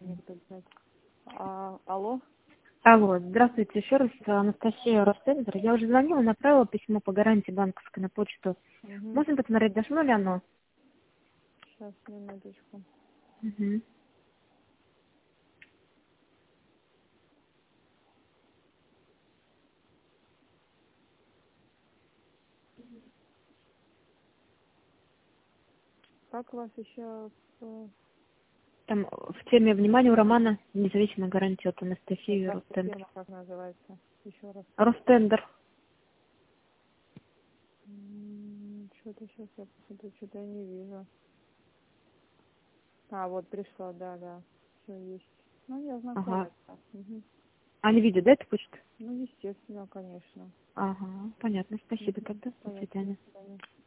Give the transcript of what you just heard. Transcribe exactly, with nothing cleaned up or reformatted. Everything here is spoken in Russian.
никто взять. А, алло? Алло, здравствуйте еще раз, Анастасия Ростендер. Я уже звонила, направила письмо по гарантии банковской на почту. Угу. Можно посмотреть, дошло ли оно? Сейчас, минуточку. Угу. Как у вас еще... э, Там в теме внимания у Романа независимая гарантия от Анастасии ваша Ростендер. фирма как называется? Еще раз. Ростендер. Что-то сейчас я посмотрю, что-то я не вижу. А, вот пришло, да, да. Все есть. Ну, я знакома. Ага. Угу. А не видят, да, эту почту? Ну, естественно, конечно. Ага, понятно. Спасибо Угу. тогда. До Понятно. свидания. До свидания.